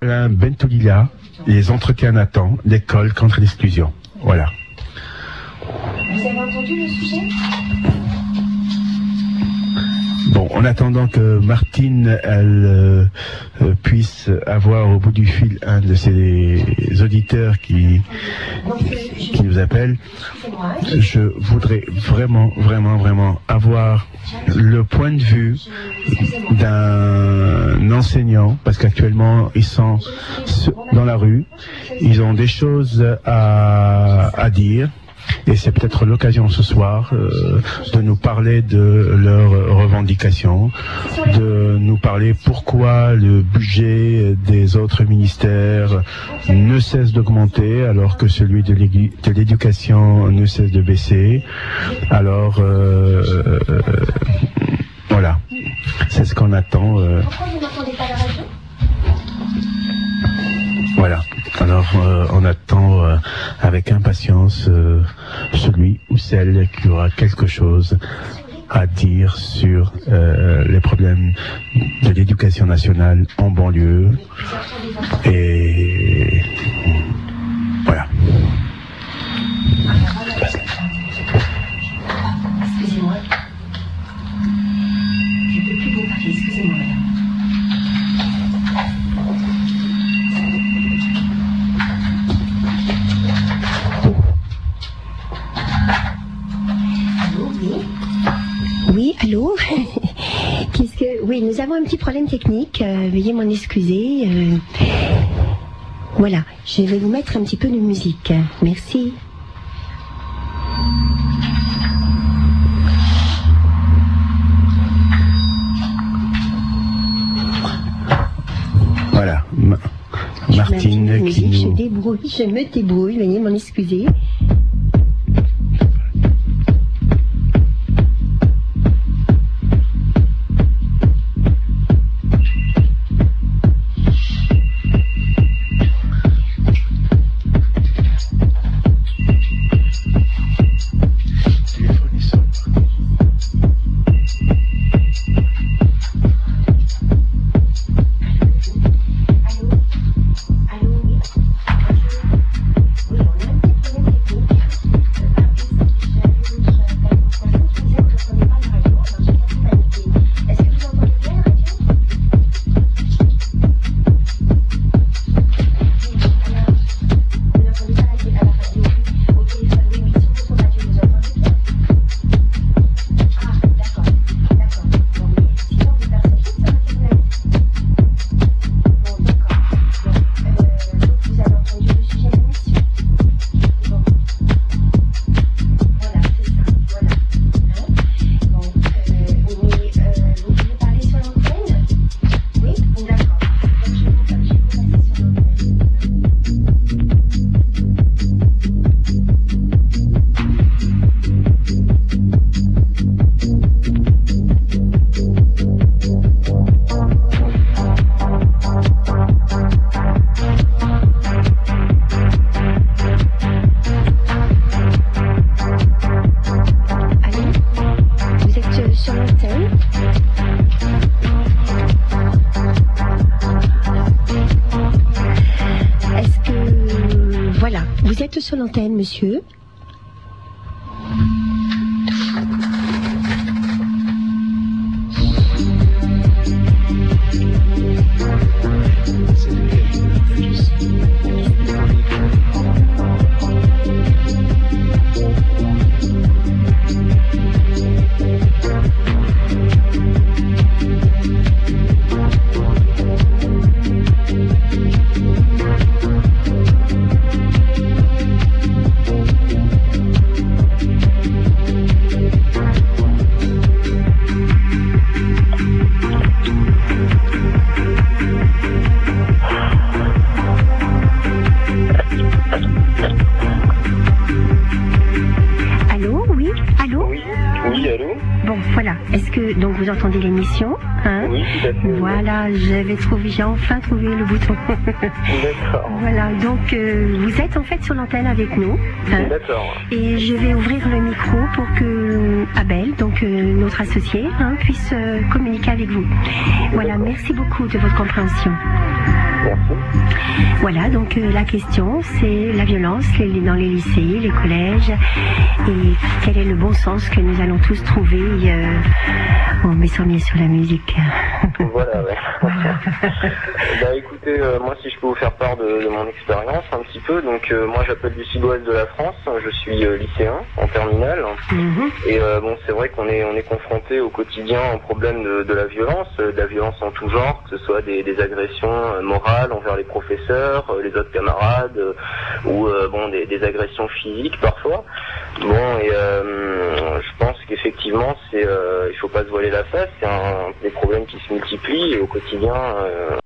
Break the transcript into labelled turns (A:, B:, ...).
A: Alain Bentoulila, les entretiens Nathan, l'école contre l'exclusion. Voilà.
B: Vous avez entendu le sujet ?
A: Bon, en attendant que Martine, elle puisse avoir au bout du fil un de ses auditeurs qui nous appelle, je voudrais vraiment avoir le point de vue d'un enseignant, parce qu'actuellement ils sont dans la rue, ils ont des choses à dire. Et c'est peut-être l'occasion ce soir de nous parler de leurs revendications, de nous parler pourquoi le budget des autres ministères ne cesse d'augmenter alors que celui de l'éducation ne cesse de baisser. Alors voilà, c'est ce qu'on attend.
B: Pourquoi vous n'entendez pas la radio ?
A: Voilà. Alors on attend avec impatience celui ou celle qui aura quelque chose à dire sur les problèmes de l'éducation nationale en banlieue. Et voilà.
B: Excusez-moi. Je ne peux plus vous parler, excusez-moi, madame.
C: Oui, allô. Oui, nous avons un petit problème technique. Veuillez m'en excuser. Voilà, je vais vous mettre un petit peu de musique. Merci.
A: Voilà, Martine qui nous...
C: Je me débrouille, veuillez m'en excuser. Sur l'antenne, monsieur. Donc vous entendez l'émission, hein?
D: Oui, tout à fait.
C: Voilà, j'ai enfin trouvé le bouton.
D: D'accord.
C: Voilà, donc vous êtes en fait sur l'antenne avec nous. Hein?
D: D'accord.
C: Et je vais ouvrir le micro pour que Abel, donc notre associé, puisse communiquer avec vous. Voilà, merci beaucoup de votre compréhension.
D: Merci.
C: Voilà, donc la question, c'est la violence dans les lycées, les collèges, et quel est le bon sens que nous allons tous trouver en mettant bien sur la musique.
D: Voilà, ouais. Bah écoutez, moi si je peux vous faire part de mon expérience un petit peu, donc moi j'appelle du sud-ouest de la France, je suis lycéen en terminale, et bon c'est vrai qu'on est confronté au quotidien au problème de la violence en tout genre, que ce soit des agressions morales envers les professeurs, les autres camarades, ou bon des agressions physiques parfois. Bon et je pense qu'effectivement il faut pas se voiler la face, c'est des problèmes qui se multiplient et au quotidien